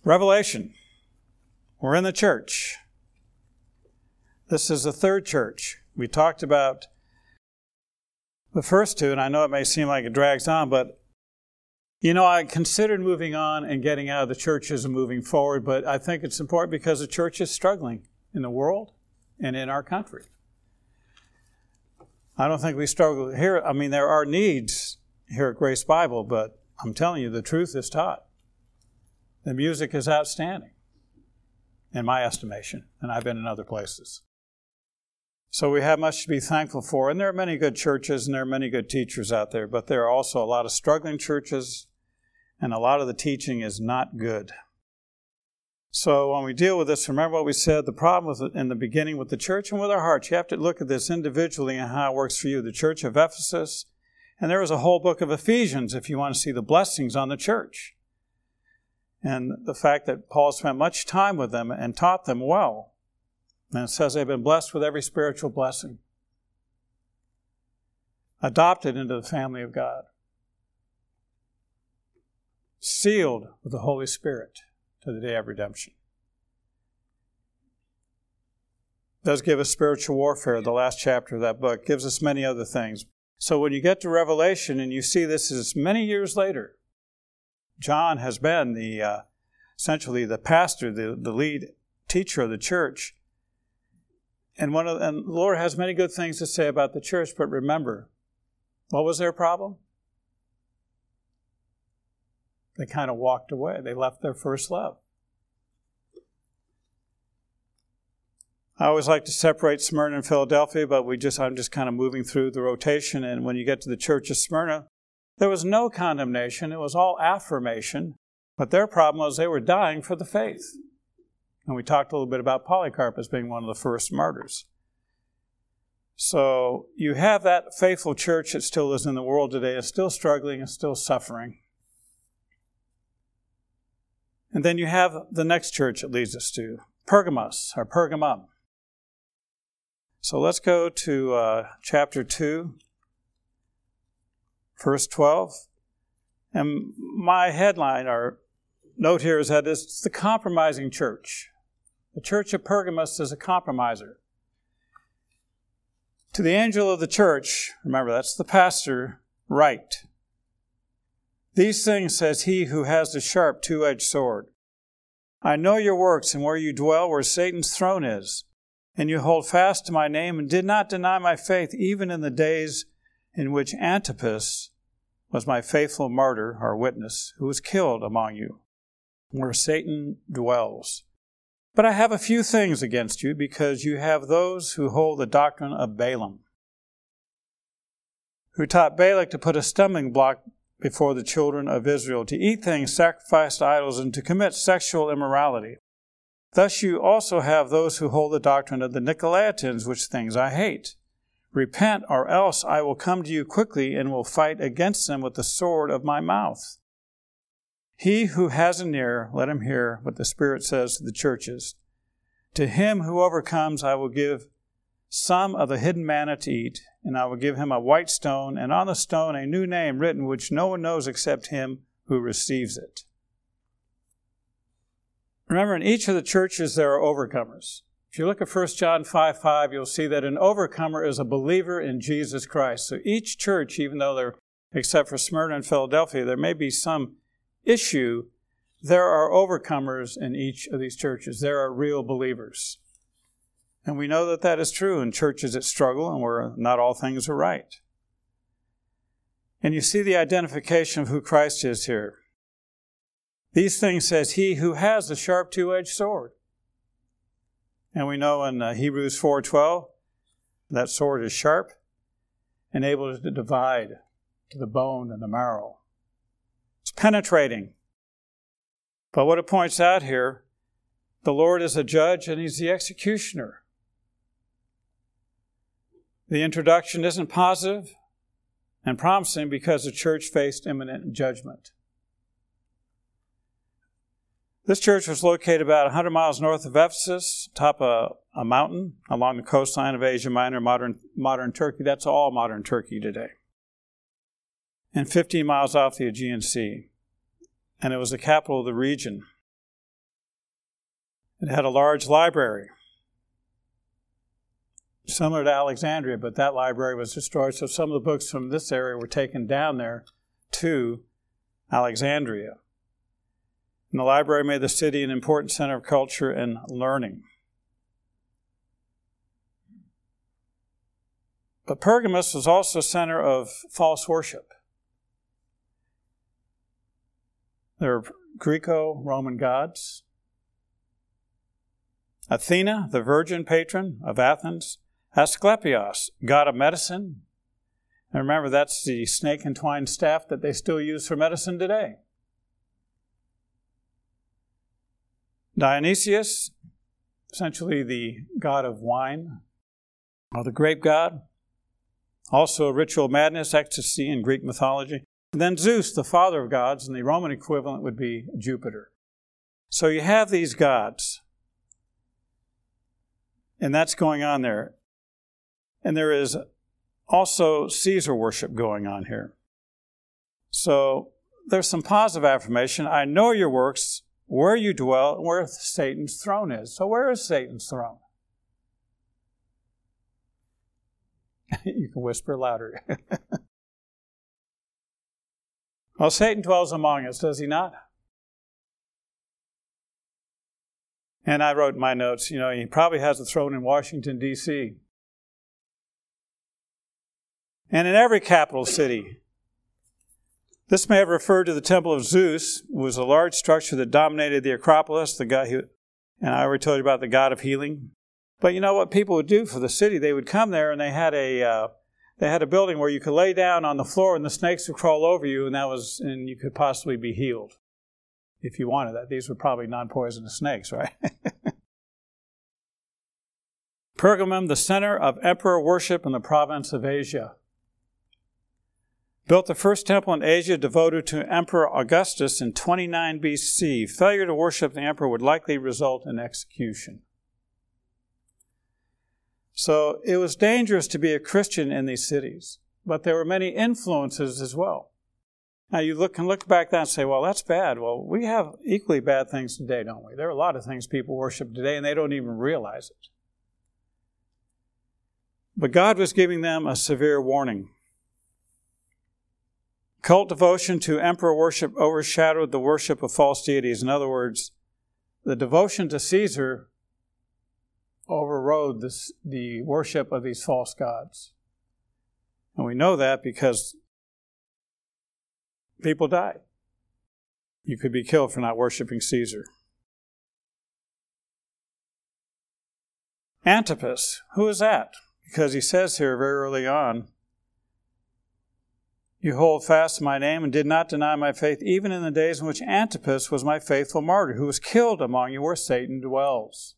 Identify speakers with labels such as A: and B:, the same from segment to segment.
A: Revelation. We're in the church. This is the third church. We talked about the first two, and I know it may seem like it drags on, but I considered moving on and getting out of the churches and moving forward, but I think it's important because the church is struggling in the world and in our country. I don't think we struggle here. I mean, there are needs here at Grace Bible, but I'm telling you, the truth is taught. The music is outstanding, in my estimation, and I've been in other places. So we have much to be thankful for, and there are many good churches and there are many good teachers out there, but there are also a lot of struggling churches, and a lot of the teaching is not good. So when we deal with this, remember what we said, the problem in the beginning with the church and with our hearts. You have to look at this individually and how it works for you. The church of Ephesus, and there is a whole book of Ephesians if you want to see the blessings on the church. And the fact that Paul spent much time with them and taught them well. And it says they've been blessed with every spiritual blessing. Adopted into the family of God. Sealed with the Holy Spirit to the day of redemption. It does give us spiritual warfare, the last chapter of that book. Gives us many other things. So when you get to Revelation and you see this is many years later, John has been essentially the pastor, the lead teacher of the church. And the Lord has many good things to say about the church, but remember, what was their problem? They kind of walked away. They left their first love. I always like to separate Smyrna and Philadelphia, but I'm just kind of moving through the rotation. And when you get to the church of Smyrna, there was no condemnation. It was all affirmation. But their problem was they were dying for the faith. And we talked a little bit about Polycarp as being one of the first martyrs. So you have that faithful church that still is in the world today, is still struggling and still suffering. And then you have the next church it leads us to, Pergamos, or Pergamum. So let's go to chapter 2. Verse 12, and my headline or note here is that it's the compromising church. The church of Pergamos is a compromiser. To the angel of the church, remember that's the pastor, write. These things says he who has the sharp two-edged sword. I know your works and where you dwell, where Satan's throne is, and you hold fast to my name and did not deny my faith, even in the days in which Antipas was my faithful martyr or witness, who was killed among you, where Satan dwells. But I have a few things against you, because you have those who hold the doctrine of Balaam, who taught Balak to put a stumbling block before the children of Israel, to eat things sacrificed to idols, and to commit sexual immorality. Thus you also have those who hold the doctrine of the Nicolaitans, which things I hate. Repent, or else I will come to you quickly and will fight against them with the sword of my mouth. He who has an ear, let him hear what the Spirit says to the churches. To him who overcomes, I will give some of the hidden manna to eat, and I will give him a white stone, and on the stone a new name written, which no one knows except him who receives it. Remember, in each of the churches there are overcomers. If you look at 1 John 5:5, you'll see that an overcomer is a believer in Jesus Christ. So each church, even though they're, except for Smyrna and Philadelphia, there may be some issue, there are overcomers in each of these churches. There are real believers. And we know that that is true in churches that struggle and where not all things are right. And you see the identification of who Christ is here. These things says he who has the sharp two-edged sword. And we know in Hebrews 4:12, that sword is sharp and able to divide to the bone and the marrow. It's penetrating. But what it points out here, the Lord is a judge and he's the executioner. The introduction isn't positive and promising because the church faced imminent judgment. This church was located about 100 miles north of Ephesus, atop a mountain along the coastline of Asia Minor, modern Turkey. That's all modern Turkey today. And 15 miles off the Aegean Sea. And it was the capital of the region. It had a large library, similar to Alexandria, but that library was destroyed, so some of the books from this area were taken down there to Alexandria. And the library made the city an important center of culture and learning. But Pergamos was also a center of false worship. There were Greco-Roman gods. Athena, the virgin patron of Athens. Asclepios, god of medicine. And remember, that's the snake and twine staff that they still use for medicine today. Dionysius, essentially the god of wine, or the grape god. Also ritual madness, ecstasy in Greek mythology. And then Zeus, the father of gods, and the Roman equivalent would be Jupiter. So you have these gods. And that's going on there. And there is also Caesar worship going on here. So there's some positive affirmation. I know your works, where you dwell, and where Satan's throne is. So where is Satan's throne? You can whisper louder. Well, Satan dwells among us, does he not? And I wrote in my notes, he probably has a throne in Washington, D.C. And in every capital city. This may have referred to the temple of Zeus, who was a large structure that dominated the Acropolis, and I already told you about the god of healing. But you know what people would do for the city? They would come there and they had a building where you could lay down on the floor and the snakes would crawl over you, and you could possibly be healed if you wanted that. These were probably non-poisonous snakes, right? Pergamum, the center of emperor worship in the province of Asia. Built the first temple in Asia devoted to Emperor Augustus in 29 BC. Failure to worship the emperor would likely result in execution. So it was dangerous to be a Christian in these cities, but there were many influences as well. Now you can look back then and say, well, that's bad. Well, we have equally bad things today, don't we? There are a lot of things people worship today and they don't even realize it. But God was giving them a severe warning. Cult devotion to emperor worship overshadowed the worship of false deities. In other words, the devotion to Caesar overrode the worship of these false gods. And we know that because people died. You could be killed for not worshiping Caesar. Antipas, who is that? Because he says here very early on, you hold fast to my name and did not deny my faith, even in the days in which Antipas was my faithful martyr, who was killed among you where Satan dwells.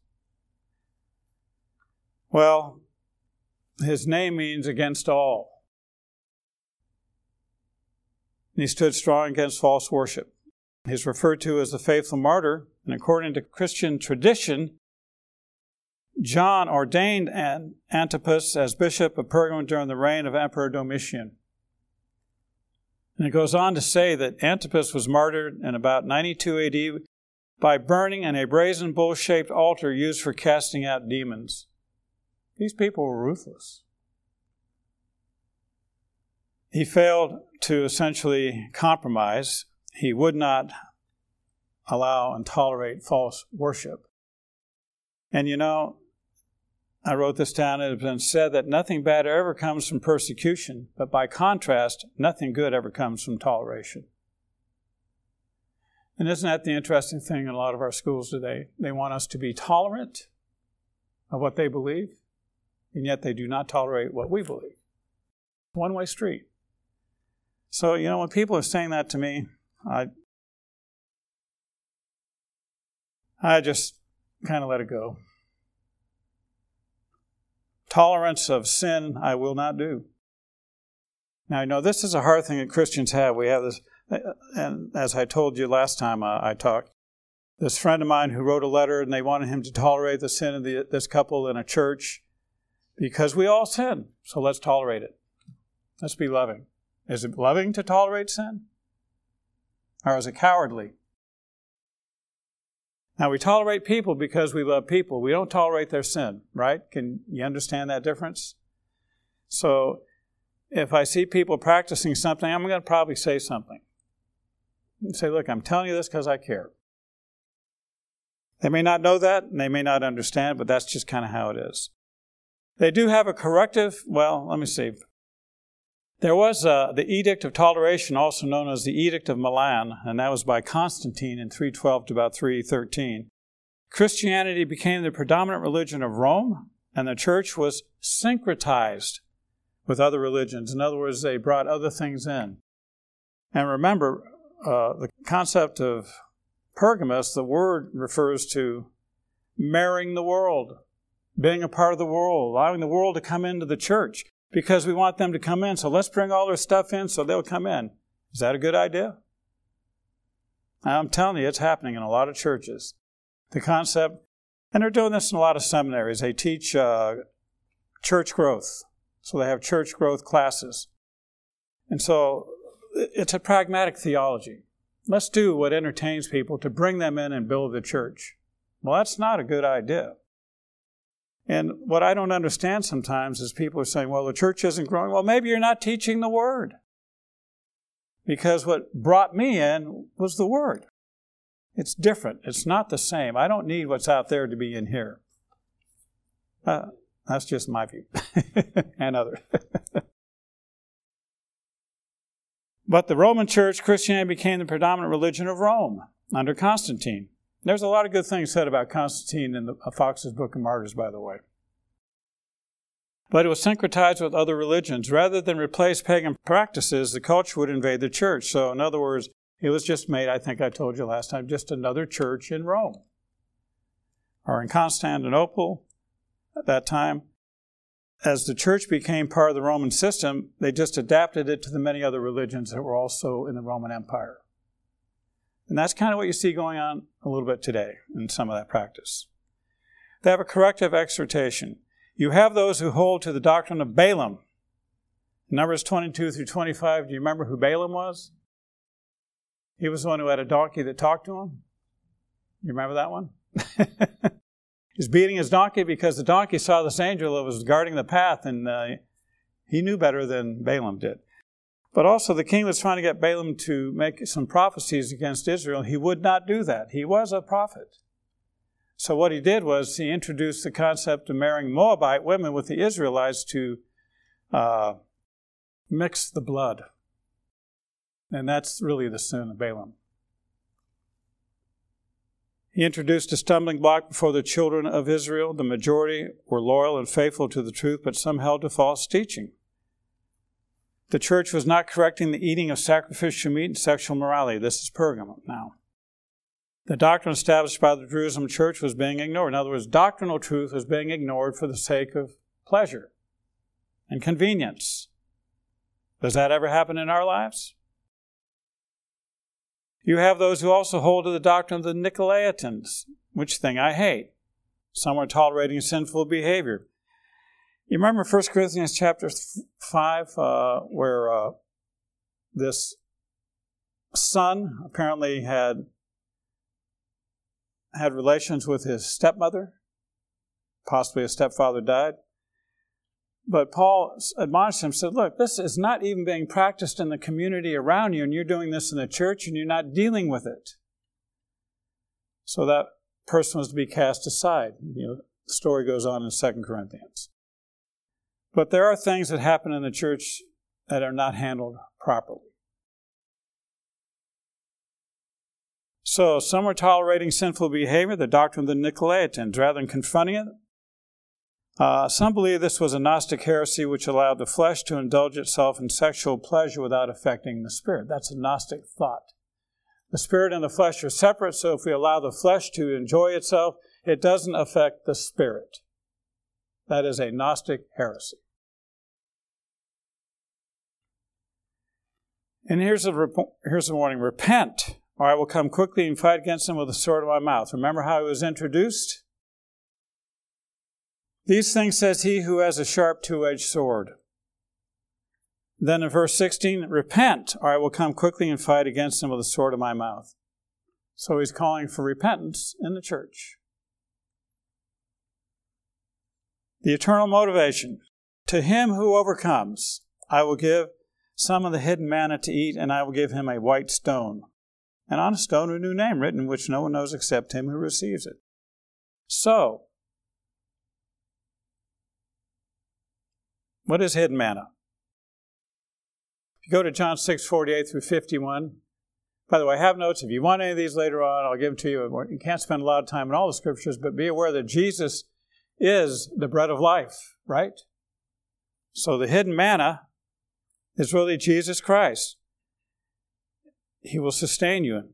A: Well, his name means against all. And he stood strong against false worship. He's referred to as the faithful martyr, and according to Christian tradition, John ordained Antipas as bishop of Pergamum during the reign of Emperor Domitian. And it goes on to say that Antipas was martyred in about 92 AD by burning in a brazen bull-shaped altar used for casting out demons. These people were ruthless. He failed to essentially compromise. He would not allow and tolerate false worship. And I wrote this down. It has been said that nothing bad ever comes from persecution, but by contrast, nothing good ever comes from toleration. And isn't that the interesting thing in a lot of our schools today? They want us to be tolerant of what they believe, and yet they do not tolerate what we believe. One-way street. So, when people are saying that to me, I just kind of let it go. Tolerance of sin, I will not do. Now, this is a hard thing that Christians have. We have this, and as I told you last time I talked, this friend of mine who wrote a letter and they wanted him to tolerate the sin of this couple in a church because we all sin, so let's tolerate it. Let's be loving. Is it loving to tolerate sin? Or is it cowardly? Now, we tolerate people because we love people. We don't tolerate their sin, right? Can you understand that difference? So, if I see people practicing something, I'm going to probably say something. And say, look, I'm telling you this because I care. They may not know that, and they may not understand, but that's just kind of how it is. They do have a corrective, well, let me see. There was the Edict of Toleration, also known as the Edict of Milan, and that was by Constantine in 312 to about 313. Christianity became the predominant religion of Rome, and the church was syncretized with other religions. In other words, they brought other things in. And remember, the concept of Pergamos, the word refers to marrying the world, being a part of the world, allowing the world to come into the church. Because we want them to come in, so let's bring all their stuff in so they'll come in. Is that a good idea? I'm telling you, it's happening in a lot of churches. The concept, and they're doing this in a lot of seminaries. They teach church growth. So they have church growth classes. And so it's a pragmatic theology. Let's do what entertains people to bring them in and build the church. Well, that's not a good idea. And what I don't understand sometimes is people are saying, well, the church isn't growing. Well, maybe you're not teaching the Word. Because what brought me in was the Word. It's different. It's not the same. I don't need what's out there to be in here. That's just my view. And others. But the Roman Church, Christianity became the predominant religion of Rome under Constantine. There's a lot of good things said about Constantine in Fox's Book of Martyrs, by the way. But it was syncretized with other religions. Rather than replace pagan practices, the culture would invade the church. So, in other words, it was just made, I think I told you last time, just another church in Rome. Or in Constantinople at that time. As the church became part of the Roman system, they just adapted it to the many other religions that were also in the Roman Empire. And that's kind of what you see going on a little bit today in some of that practice. They have a corrective exhortation. You have those who hold to the doctrine of Balaam. Numbers 22 through 25, do you remember who Balaam was? He was the one who had a donkey that talked to him. You remember that one? He's beating his donkey because the donkey saw this angel that was guarding the path, and he knew better than Balaam did. But also the king was trying to get Balaam to make some prophecies against Israel. He would not do that. He was a prophet. So what he did was he introduced the concept of marrying Moabite women with the Israelites to mix the blood. And that's really the sin of Balaam. He introduced a stumbling block before the children of Israel. The majority were loyal and faithful to the truth, but some held to false teaching. The church was not correcting the eating of sacrificial meat and sexual morality. This is Pergamum now. The doctrine established by the Jerusalem church was being ignored. In other words, doctrinal truth was being ignored for the sake of pleasure and convenience. Does that ever happen in our lives? You have those who also hold to the doctrine of the Nicolaitans, which thing I hate. Some are tolerating sinful behavior. You remember 1 Corinthians chapter 5, where this son apparently had relations with his stepmother. Possibly his stepfather died. But Paul admonished him, said, look, this is not even being practiced in the community around you, and you're doing this in the church, and you're not dealing with it. So that person was to be cast aside. The story goes on in 2 Corinthians. But there are things that happen in the church that are not handled properly. So some are tolerating sinful behavior, the doctrine of the Nicolaitans, rather than confronting it. Some believe this was a Gnostic heresy which allowed the flesh to indulge itself in sexual pleasure without affecting the spirit. That's a Gnostic thought. The spirit and the flesh are separate, so if we allow the flesh to enjoy itself, it doesn't affect the spirit. That is a Gnostic heresy. And here's a warning. Repent, or I will come quickly and fight against them with the sword of my mouth. Remember how he was introduced? These things says he who has a sharp two-edged sword. Then in verse 16, repent, or I will come quickly and fight against them with the sword of my mouth. So he's calling for repentance in the church. The eternal motivation. To him who overcomes, I will give some of the hidden manna to eat, and I will give him a white stone. And on a stone a new name written, which no one knows except him who receives it. So, what is hidden manna? If you go to John 6:48 through 51, by the way, I have notes. If you want any of these later on, I'll give them to you. You can't spend a lot of time in all the scriptures, but be aware that Jesus is the bread of life, right? So the hidden manna is really Jesus Christ. He will sustain you.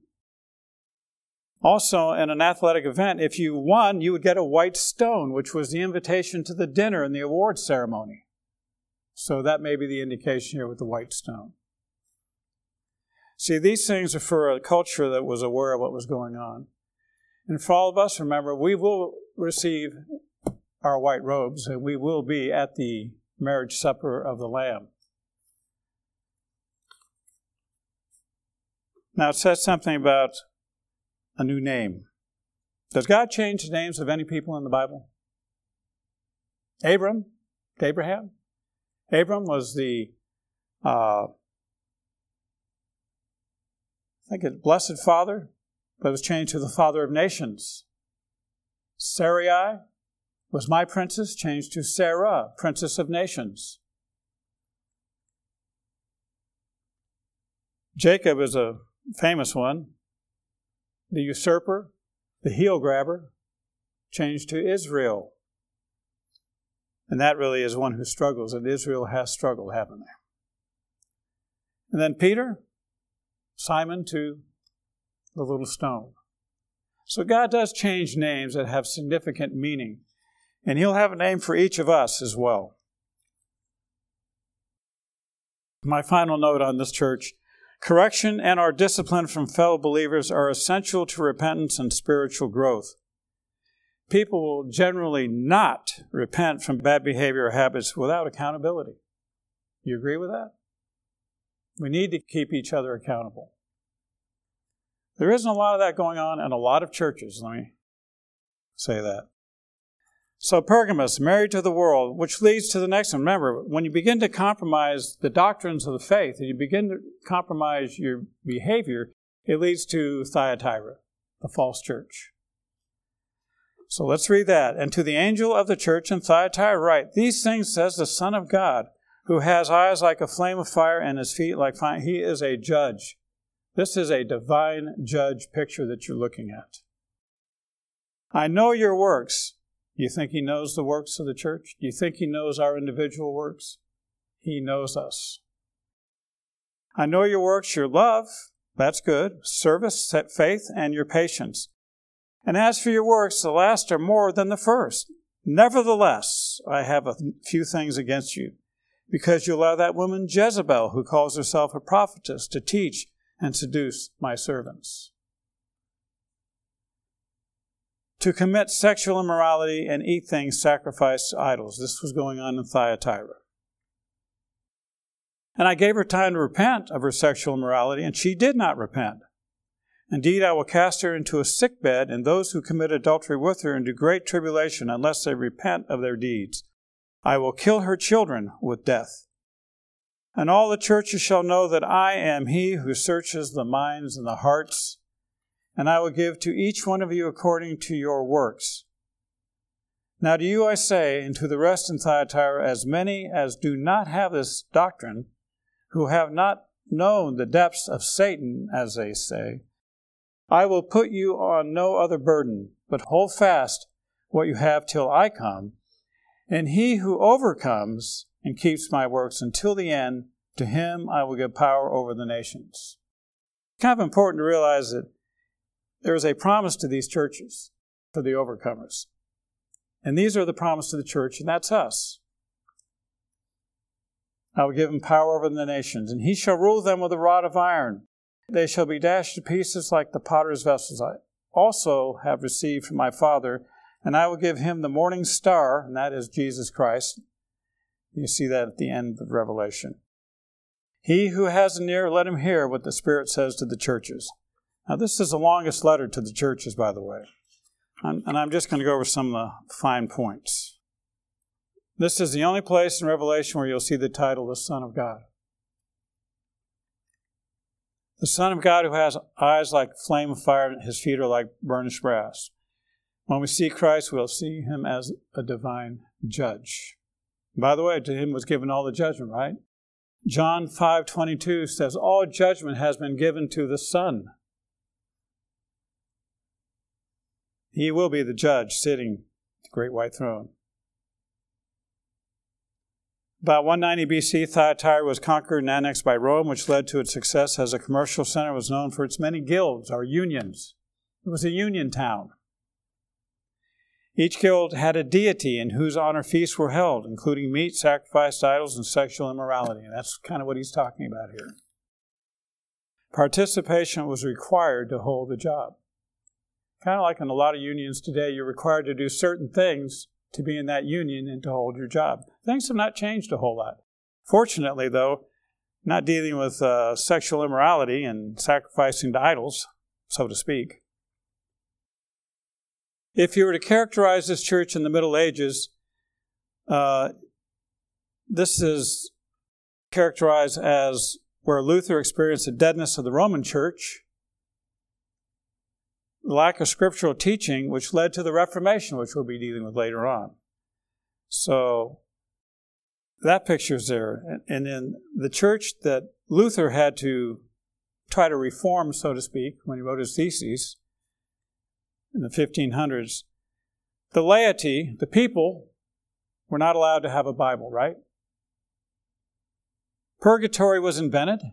A: Also, in an athletic event, if you won, you would get a white stone, which was the invitation to the dinner and the awards ceremony. So that may be the indication here with the white stone. See, these things are for a culture that was aware of what was going on. And for all of us, remember, we will receive our white robes, and we will be at the marriage supper of the Lamb. Now, it says something about a new name. Does God change the names of any people in the Bible? Abraham? Abram was the, blessed father, but was changed to the father of nations. Sarai was my princess, changed to Sarah, princess of nations. Jacob is a famous one. The usurper, the heel grabber, changed to Israel. And that really is one who struggles, and Israel has struggled, haven't they? And then Peter, Simon to the little stone. So God does change names that have significant meaning, and He'll have a name for each of us as well. My final note on this church: correction and our discipline from fellow believers are essential to repentance and spiritual growth. People will generally not repent from bad behavior or habits without accountability. You agree with that? We need to keep each other accountable. There isn't a lot of that going on in a lot of churches, let me say that. So Pergamos, married to the world, which leads to the next one. Remember, when you begin to compromise the doctrines of the faith, and you begin to compromise your behavior, it leads to Thyatira, the false church. So let's read that. And to the angel of the church in Thyatira write, these things says the Son of God, who has eyes like a flame of fire and his feet like fire. He is a judge. This is a divine judge picture that you're looking at. I know your works. Do you think He knows the works of the church? Do you think He knows our individual works? He knows us. I know your works, your love, that's good, service, faith, and your patience. And as for your works, the last are more than the first. Nevertheless, I have a few things against you, because you allow that woman Jezebel, who calls herself a prophetess, to teach and seduce my servants, to commit sexual immorality and eat things sacrificed to idols. This was going on in Thyatira. And I gave her time to repent of her sexual immorality, and she did not repent. Indeed, I will cast her into a sickbed, and those who commit adultery with her into great tribulation, unless they repent of their deeds. I will kill her children with death. And all the churches shall know that I am He who searches the minds and the hearts, and I will give to each one of you according to your works. Now to you I say, and to the rest in Thyatira, as many as do not have this doctrine, who have not known the depths of Satan, as they say, I will put you on no other burden, but hold fast what you have till I come. And he who overcomes and keeps my works until the end, to him I will give power over the nations. It's kind of important to realize that there is a promise to these churches for the overcomers. And these are the promise to the church, and that's us. I will give him power over the nations, and he shall rule them with a rod of iron. They shall be dashed to pieces like the potter's vessels. I also have received from my Father, and I will give him the morning star, and that is Jesus Christ. You see that at the end of Revelation. He who has an ear, let him hear what the Spirit says to the churches. Now, this is the longest letter to the churches, by the way. And I'm just going to go over some of the fine points. This is the only place in Revelation where you'll see the title, the Son of God. The Son of God who has eyes like flame of fire and his feet are like burnished brass. When we see Christ, we'll see him as a divine judge. By the way, to him was given all the judgment, right? John 5:22 says, all judgment has been given to the Son. He will be the judge sitting at the great white throne. About 190 BC, Thyatira was conquered and annexed by Rome, which led to its success as a commercial center. It was known for its many guilds, or unions. It was a union town. Each guild had a deity in whose honor feasts were held, including meat, sacrificed idols, and sexual immorality. And that's kind of what he's talking about here. Participation was required to hold the job. Kind of like in a lot of unions today, you're required to do certain things to be in that union and to hold your job. Things have not changed a whole lot. Fortunately, though, not dealing with sexual immorality and sacrificing to idols, so to speak. If you were to characterize this church in the Middle Ages, this is characterized as where Luther experienced the deadness of the Roman Church, lack of scriptural teaching, which led to the Reformation, which we'll be dealing with later on. So that picture's there. And in the church that Luther had to try to reform, so to speak, when he wrote his theses in the 1500s, the laity, the people, were not allowed to have a Bible, right? Purgatory was invented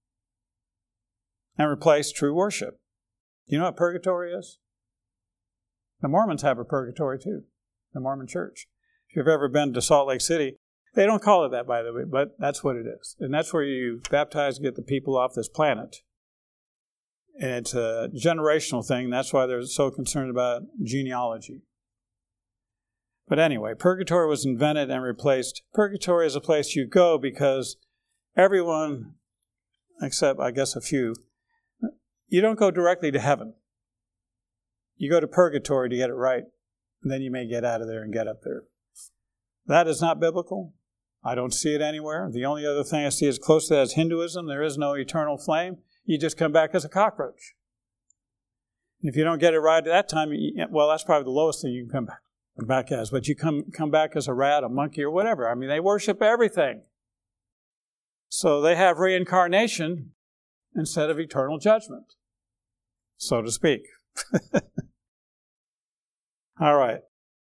A: and replaced true worship. Do you know what purgatory is? The Mormons have a purgatory too, the Mormon church. If you've ever been to Salt Lake City, they don't call it that, by the way, but that's what it is. And that's where you baptize and get the people off this planet. And it's a generational thing. That's why they're so concerned about genealogy. But anyway, purgatory was invented and replaced. Purgatory is a place you go because everyone, except I guess a few, you don't go directly to heaven. You go to purgatory to get it right, and then you may get out of there and get up there. That is not biblical. I don't see it anywhere. The only other thing I see as close to that is Hinduism. There is no eternal flame. You just come back as a cockroach. If you don't get it right at that time, well, that's probably the lowest thing you can come back as. But you come back as a rat, a monkey, or whatever. I mean, they worship everything. So they have reincarnation instead of eternal judgment, so to speak. All right.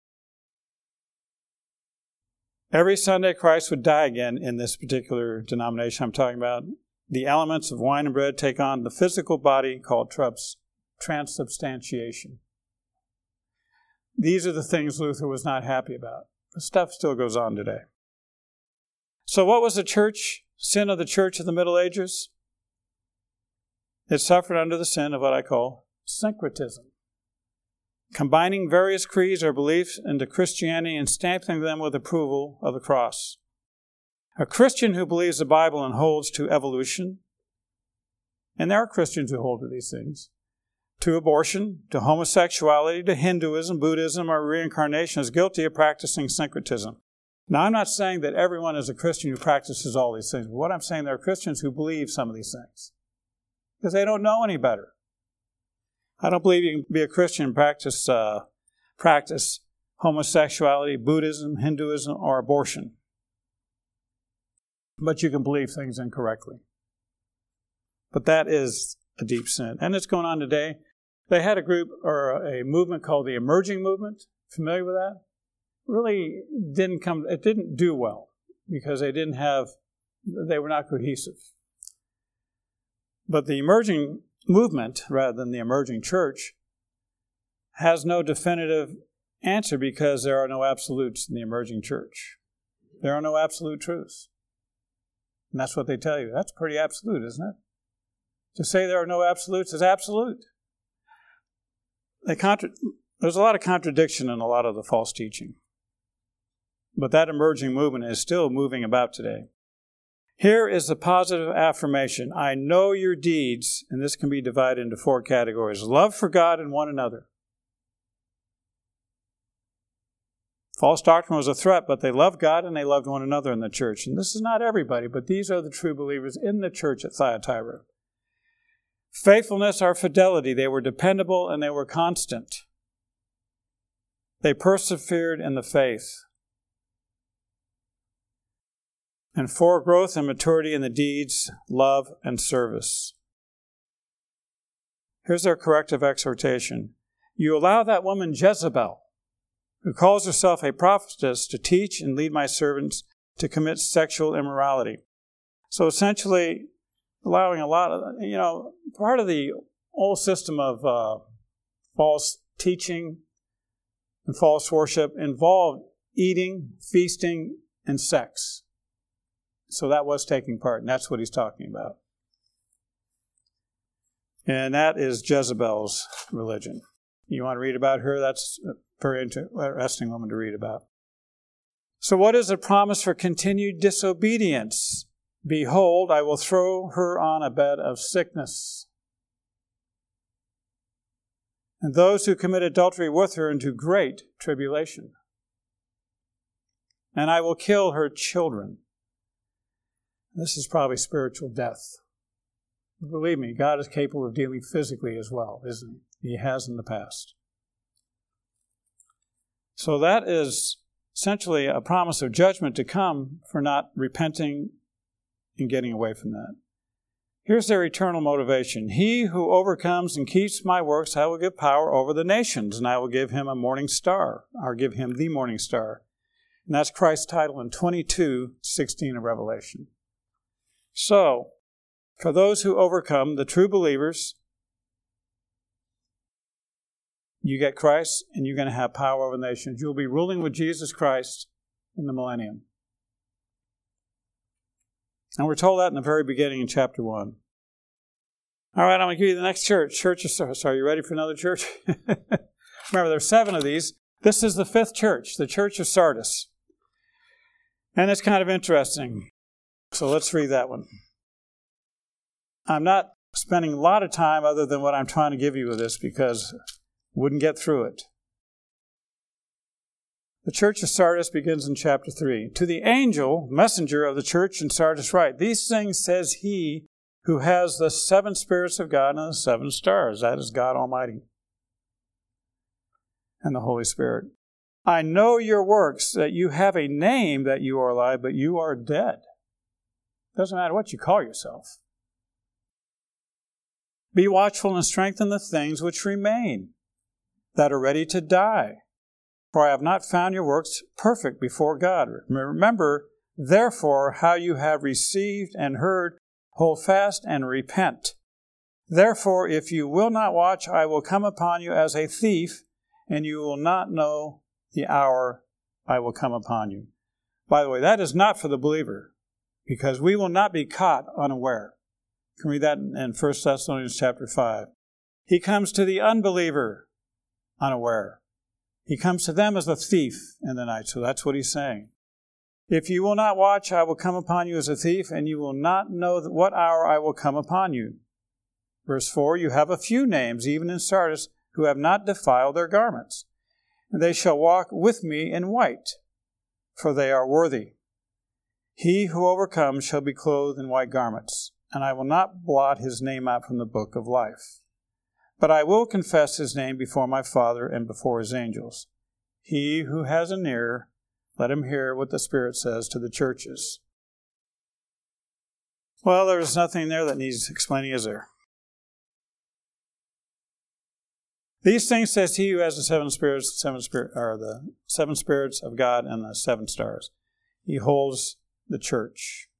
A: Every Sunday, Christ would die again in this particular denomination I'm talking about. The elements of wine and bread take on the physical body called transubstantiation. These are the things Luther was not happy about. The stuff still goes on today. So what was the sin of the church of the Middle Ages? It suffered under the sin of what I call syncretism. Combining various creeds or beliefs into Christianity and stamping them with approval of the cross. A Christian who believes the Bible and holds to evolution, and there are Christians who hold to these things, to abortion, to homosexuality, to Hinduism, Buddhism, or reincarnation is guilty of practicing syncretism. Now, I'm not saying that everyone is a Christian who practices all these things, but what I'm saying, there are Christians who believe some of these things because they don't know any better. I don't believe you can be a Christian and practice homosexuality, Buddhism, Hinduism, or abortion. But you can believe things incorrectly. But that is a deep sin. And it's going on today. They had a group or a movement called the Emerging Movement. Familiar with that? Really it didn't do well because they were not cohesive. But the Emerging Movement, rather than the emerging church, has no definitive answer because there are no absolutes in the emerging church. There are no absolute truths. And that's what they tell you. That's pretty absolute, isn't it? To say there are no absolutes is absolute. There's a lot of contradiction in a lot of the false teaching. But that emerging movement is still moving about today. Here is the positive affirmation. I know your deeds, and this can be divided into 4 categories. Love for God and one another. False doctrine was a threat, but they loved God and they loved one another in the church. And this is not everybody, but these are the true believers in the church at Thyatira. Faithfulness or fidelity. They were dependable and they were constant. They persevered in the faith. And 4, growth and maturity in the deeds, love, and service. Here's our corrective exhortation. You allow that woman Jezebel, who calls herself a prophetess, to teach and lead my servants to commit sexual immorality. So essentially, allowing a lot of, part of the old system of false teaching and false worship involved eating, feasting, and sex. So that was taking part, and that's what he's talking about. And that is Jezebel's religion. You want to read about her? That's a very interesting woman to read about. So what is the promise for continued disobedience? Behold, I will throw her on a bed of sickness, and those who commit adultery with her into great tribulation. And I will kill her children. This is probably spiritual death. Believe me, God is capable of dealing physically as well, isn't he? He has in the past. So that is essentially a promise of judgment to come for not repenting and getting away from that. Here's their eternal motivation. He who overcomes and keeps my works, I will give power over the nations, and I will give him a morning star, or give him the morning star. And that's Christ's title in 22:16 of Revelation. So, for those who overcome, the true believers, you get Christ and you're going to have power over the nations. You'll be ruling with Jesus Christ in the millennium. And we're told that in the very beginning in chapter 1. All right, I'm going to give you the next church. Church of Sardis. Are you ready for another church? Remember, there's 7 of these. This is the 5th church, the Church of Sardis. And it's kind of interesting. So let's read that one. I'm not spending a lot of time other than what I'm trying to give you with this because I wouldn't get through it. The Church of Sardis begins in chapter 3. To the angel, messenger of the church in Sardis write, these things says he who has the 7 spirits of God and the 7 stars. That is God Almighty and the Holy Spirit. I know your works, that you have a name that you are alive, but you are dead. Doesn't matter what you call yourself. Be watchful and strengthen the things which remain, that are ready to die. For I have not found your works perfect before God. Remember, therefore, how you have received and heard, hold fast and repent. Therefore, if you will not watch, I will come upon you as a thief, and you will not know the hour I will come upon you. By the way, that is not for the believer, because we will not be caught unaware. You can read that in 1 Thessalonians chapter 5. He comes to the unbeliever unaware. He comes to them as a thief in the night. So that's what he's saying. If you will not watch, I will come upon you as a thief, and you will not know what hour I will come upon you. Verse 4, you have a few names, even in Sardis, who have not defiled their garments. And they shall walk with me in white, for they are worthy. He who overcomes shall be clothed in white garments, and I will not blot his name out from the book of life. But I will confess his name before my Father and before his angels. He who has an ear, let him hear what the Spirit says to the churches. Well, there's nothing there that needs explaining, is there? These things says he who has the 7 spirits, the 7 spirits of God and the 7 stars. He holds the church.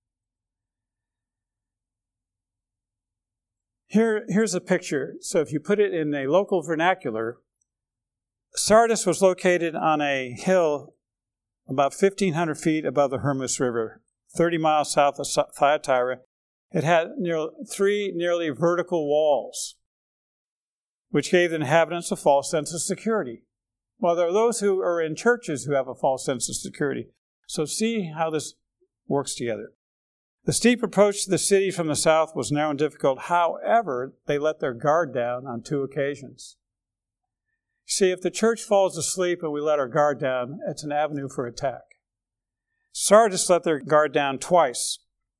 A: Here's a picture. So if you put it in a local vernacular, Sardis was located on a hill about 1,500 feet above the Hermus River, 30 miles south of Thyatira. It had 3 nearly vertical walls, which gave the inhabitants a false sense of security. Well, there are those who are in churches who have a false sense of security. So see how this works together. The steep approach to the city from the south was narrow and difficult. However, they let their guard down on 2 occasions. See, if the church falls asleep and we let our guard down, it's an avenue for attack. Sardis let their guard down twice.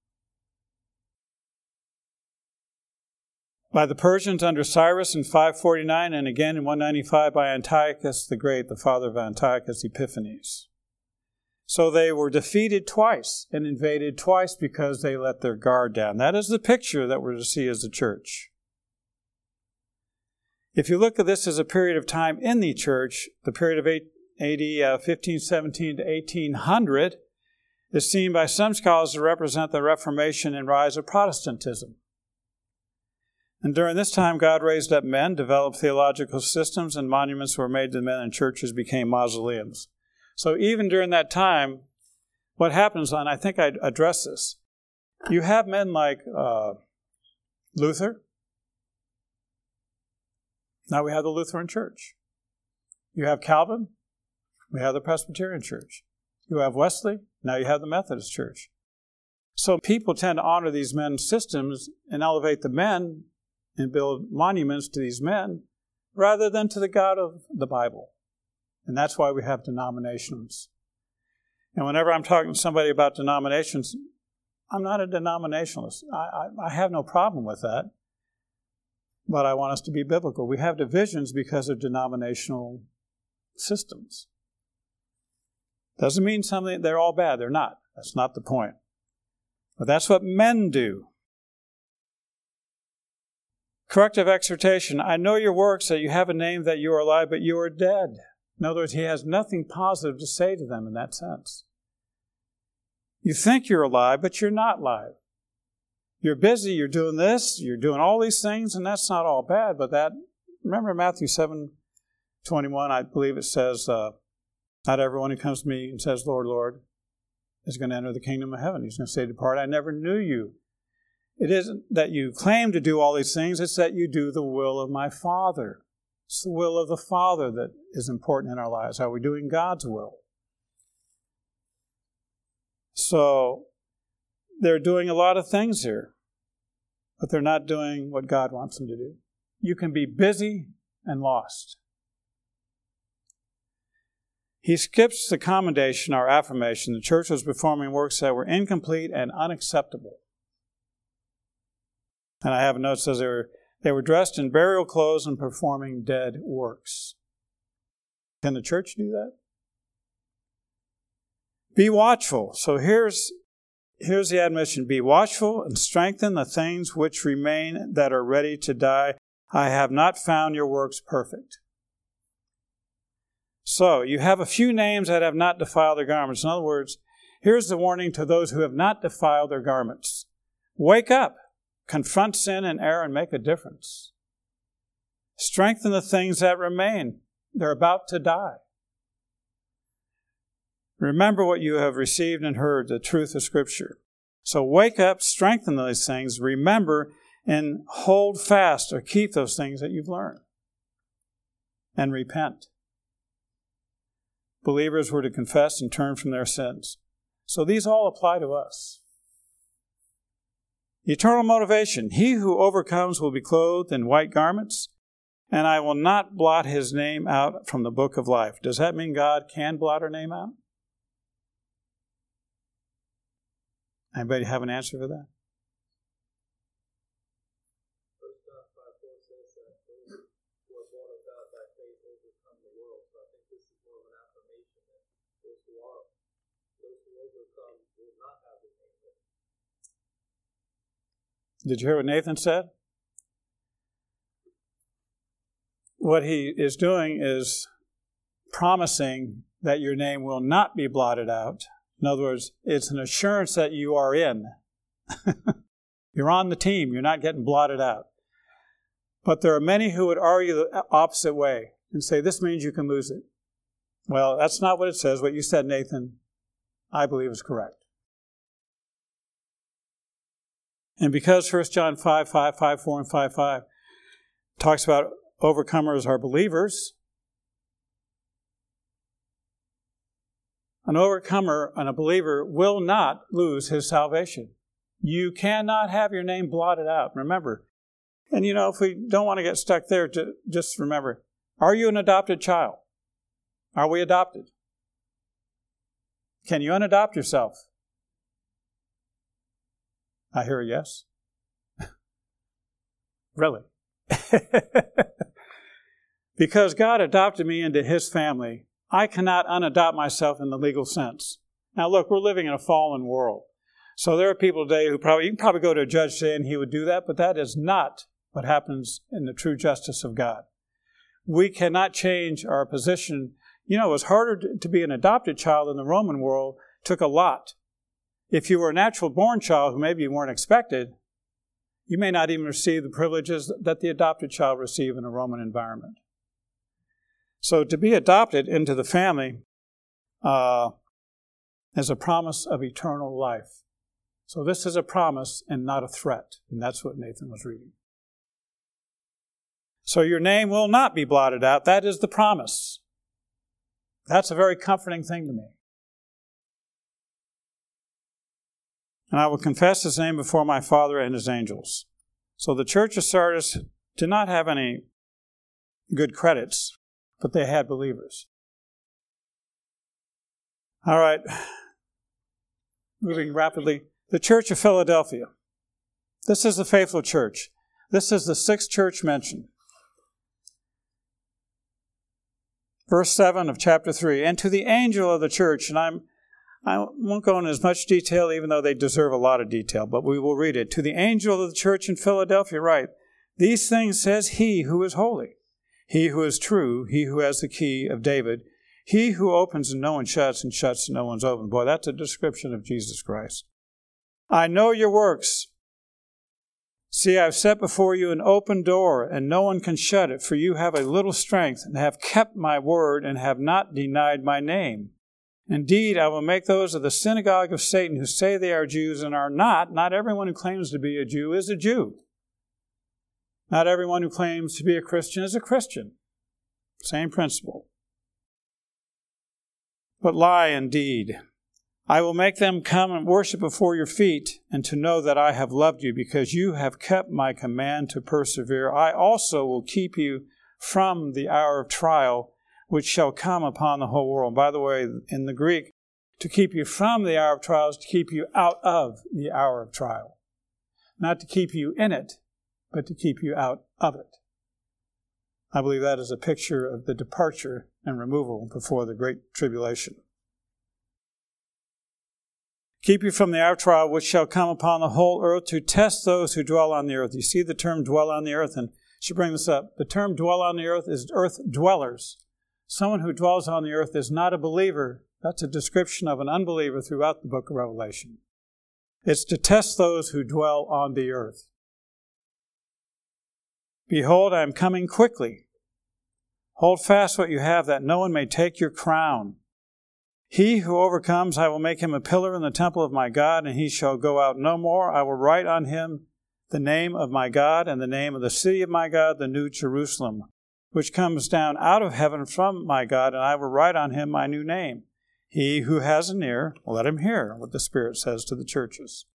A: By the Persians under Cyrus in 549, and again in 195 by Antiochus the Great, the father of Antiochus Epiphanes. So they were defeated twice and invaded twice because they let their guard down. That is the picture that we're to see as the church. If you look at this as a period of time in the church, the period of AD 1517 to 1800 is seen by some scholars to represent the Reformation and rise of Protestantism. And during this time, God raised up men, developed theological systems, and monuments were made to men, and churches became mausoleums. So even during that time, what happens, and I think I addressed this, you have men like Luther. Now we have the Lutheran Church. You have Calvin. We have the Presbyterian Church. You have Wesley. Now you have the Methodist Church. So people tend to honor these men's systems and elevate the men and build monuments to these men rather than to the God of the Bible. And that's why we have denominations. And whenever I'm talking to somebody about denominations, I'm not a denominationalist. I have no problem with that. But I want us to be biblical. We have divisions because of denominational systems. Doesn't mean something they're all bad. They're not. That's not the point. But that's what men do. Corrective exhortation. I know your works, that you have a name, that you are alive, but you are dead. In other words, he has nothing positive to say to them in that sense. You think you're alive, but you're not alive. You're busy, you're doing this, you're doing all these things, and that's not all bad, but that, remember Matthew 7:21, I believe it says, not everyone who comes to me and says, Lord, Lord, is going to enter the kingdom of heaven. He's going to say, depart, I never knew you. It isn't that you claim to do all these things, it's that you do the will of my Father. It's the will of the Father that is important in our lives. Are we doing God's will? So, they're doing a lot of things here, but they're not doing what God wants them to do. You can be busy and lost. He skips the commendation or affirmation. The church was performing works that were incomplete and unacceptable. And I have a note that says they were dressed in burial clothes and performing dead works. Can the church do that? Be watchful. So here's the admonition. Be watchful and strengthen the things which remain that are ready to die. I have not found your works perfect. So, you have a few names that have not defiled their garments. In other words, here's the warning to those who have not defiled their garments. Wake up, confront sin and error, and make a difference. Strengthen the things that remain. They're about to die. Remember what you have received and heard, the truth of Scripture. So wake up, strengthen those things, remember, and hold fast or keep those things that you've learned. And repent. Believers were to confess and turn from their sins. So these all apply to us. Eternal motivation. He who overcomes will be clothed in white garments, and I will not blot his name out from the book of life. Does that mean God can blot our name out? Anybody have an answer for that? Did you hear what Nathan said? What he is doing is promising that your name will not be blotted out. In other words, it's an assurance that you are in. You're on the team. You're not getting blotted out. But there are many who would argue the opposite way and say, this means you can lose it. Well, that's not what it says. What you said, Nathan, I believe is correct. And because 1 John 5:4 and 5:5 talks about overcomers are believers, an overcomer and a believer will not lose his salvation. You cannot have your name blotted out. Remember. And if we don't want to get stuck there, just remember, are you an adopted child? Are we adopted? Can you unadopt yourself? I hear a yes. Really? Because God adopted me into His family, I cannot unadopt myself in the legal sense. Now look, we're living in a fallen world. So there are people today who you can probably go to a judge today and he would do that, but that is not what happens in the true justice of God. We cannot change our position. It was harder to be an adopted child in the Roman world. It took a lot. If you were a natural born child who maybe you weren't expected, you may not even receive the privileges that the adopted child received in a Roman environment. So to be adopted into the family is a promise of eternal life. So this is a promise and not a threat. And that's what Nathan was reading. So your name will not be blotted out. That is the promise. That's a very comforting thing to me. And I will confess His name before my Father and His angels. So the church of Sardis did not have any good credits, but they had believers. All right. Moving rapidly. The church of Philadelphia. This is the faithful church. This is the 6th church mentioned. Verse 7 of chapter 3. And to the angel of the church, and I won't go into as much detail, even though they deserve a lot of detail, but we will read it. To the angel of the church in Philadelphia write, these things says He who is holy, He who is true, He who has the key of David, He who opens and no one shuts, and shuts and no one's opened. Boy, that's a description of Jesus Christ. I know your works. See, I've set before you an open door, and no one can shut it, for you have a little strength, and have kept my word, and have not denied my name. Indeed, I will make those of the synagogue of Satan who say they are Jews and are not. Not everyone who claims to be a Jew is a Jew. Not everyone who claims to be a Christian is a Christian. Same principle. But lie indeed. I will make them come and worship before your feet, and to know that I have loved you, because you have kept my command to persevere. I also will keep you from the hour of trial, which shall come upon the whole world. By the way, in the Greek, to keep you from the hour of trial is to keep you out of the hour of trial. Not to keep you in it, but to keep you out of it. I believe that is a picture of the departure and removal before the great tribulation. Keep you from the hour of trial, which shall come upon the whole earth, to test those who dwell on the earth. You see the term dwell on the earth, and I should bring this up. The term dwell on the earth is earth dwellers. Someone who dwells on the earth is not a believer. That's a description of an unbeliever throughout the book of Revelation. It's to test those who dwell on the earth. Behold, I am coming quickly. Hold fast what you have, that no one may take your crown. He who overcomes, I will make him a pillar in the temple of my God, and he shall go out no more. I will write on him the name of my God and the name of the city of my God, the New Jerusalem, which comes down out of heaven from my God, and I will write on him my new name. He who has an ear, let him hear what the Spirit says to the churches.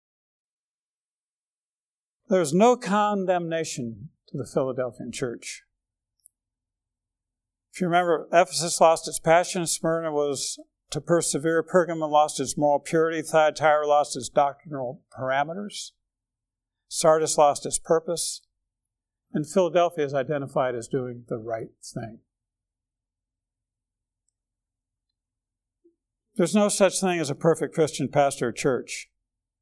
A: There is no condemnation to the Philadelphian church. If you remember, Ephesus lost its passion, Smyrna was to persevere, Pergamum lost its moral purity, Thyatira lost its doctrinal parameters, Sardis lost its purpose, and Philadelphia is identified as doing the right thing. There's no such thing as a perfect Christian pastor or church.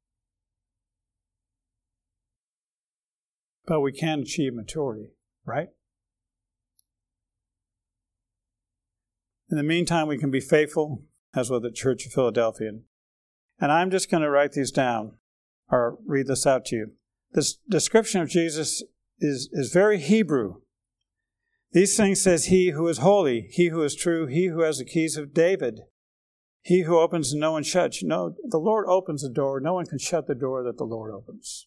A: But we can achieve maturity, right? In the meantime, we can be faithful, as with the Church of Philadelphia. And I'm just going to write these down, or read this out to you. This description of Jesus is very Hebrew. These things says He who is holy, He who is true, He who has the keys of David, He who opens and no one shuts. No, the Lord opens the door. No one can shut the door that the Lord opens.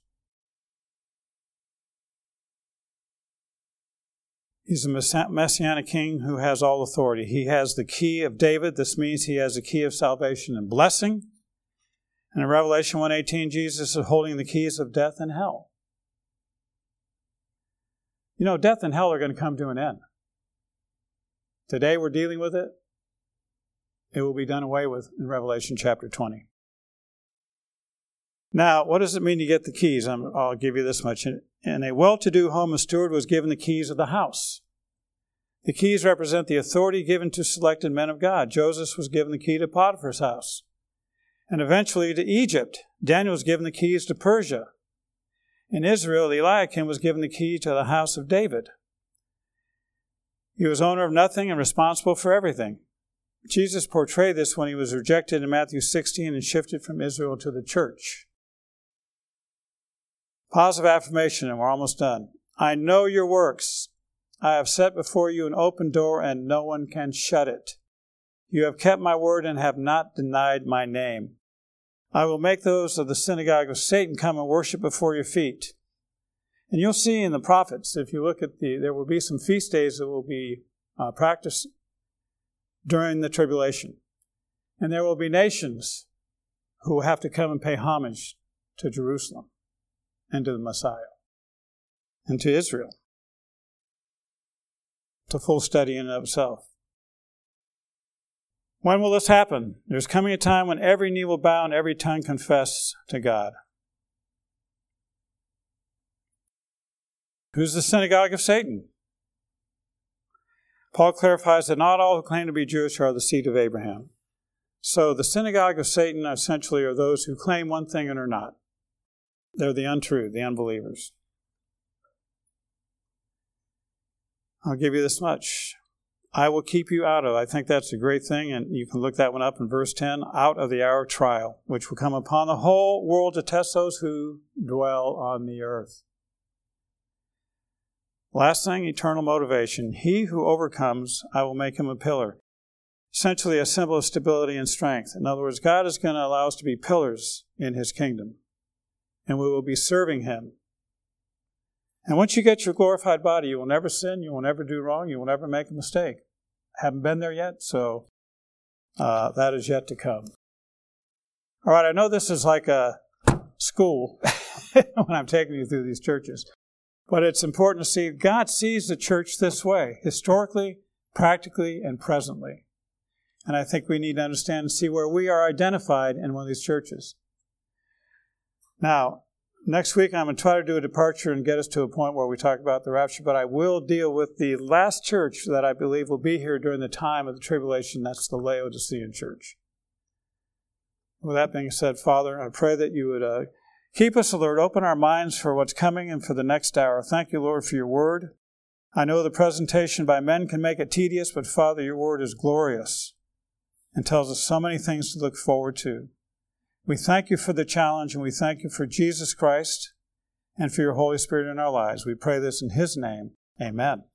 A: He's a messianic king who has all authority. He has the key of David. This means he has the key of salvation and blessing. And in Revelation 1:18, Jesus is holding the keys of death and hell. You know, death and hell are going to come to an end. Today we're dealing with it. It will be done away with in Revelation chapter 20. Now, what does it mean to get the keys? I'll give you this much. In a well-to-do home, a steward was given the keys of the house. The keys represent the authority given to selected men of God. Joseph was given the key to Potiphar's house. And eventually to Egypt. Daniel was given the keys to Persia. In Israel, Eliakim was given the key to the house of David. He was owner of nothing and responsible for everything. Jesus portrayed this when he was rejected in Matthew 16 and shifted from Israel to the church. Positive affirmation, and we're almost done. I know your works. I have set before you an open door, and no one can shut it. You have kept my word and have not denied my name. I will make those of the synagogue of Satan come and worship before your feet. And you'll see in the prophets, if you look at there will be some feast days that will be practiced during the tribulation. And there will be nations who will have to come and pay homage to Jerusalem and to the Messiah and to Israel. It's a full study in and of itself. When will this happen? There's coming a time when every knee will bow and every tongue confess to God. Who's the synagogue of Satan? Paul clarifies that not all who claim to be Jewish are the seed of Abraham. So the synagogue of Satan essentially are those who claim one thing and are not. They're the untrue, the unbelievers. I'll give you this much. I will keep you out of, I think that's a great thing, and you can look that one up in verse 10, out of the hour of trial, which will come upon the whole world to test those who dwell on the earth. Last thing, eternal motivation. He who overcomes, I will make him a pillar. Essentially a symbol of stability and strength. In other words, God is going to allow us to be pillars in His kingdom. And we will be serving Him. And once you get your glorified body, you will never sin, you will never do wrong, you will never make a mistake. Haven't been there yet, so that is yet to come. All right, I know this is like a school when I'm taking you through these churches. But it's important to see God sees the church this way, historically, practically, and presently. And I think we need to understand and see where we are identified in one of these churches. Now, next week I'm going to try to do a departure and get us to a point where we talk about the rapture, but I will deal with the last church that I believe will be here during the time of the tribulation. That's the Laodicean church. With that being said, Father, I pray that you would keep us alert, open our minds for what's coming and for the next hour. Thank you, Lord, for your word. I know the presentation by men can make it tedious, but Father, your word is glorious and tells us so many things to look forward to. We thank you for the challenge, and we thank you for Jesus Christ and for your Holy Spirit in our lives. We pray this in His name. Amen.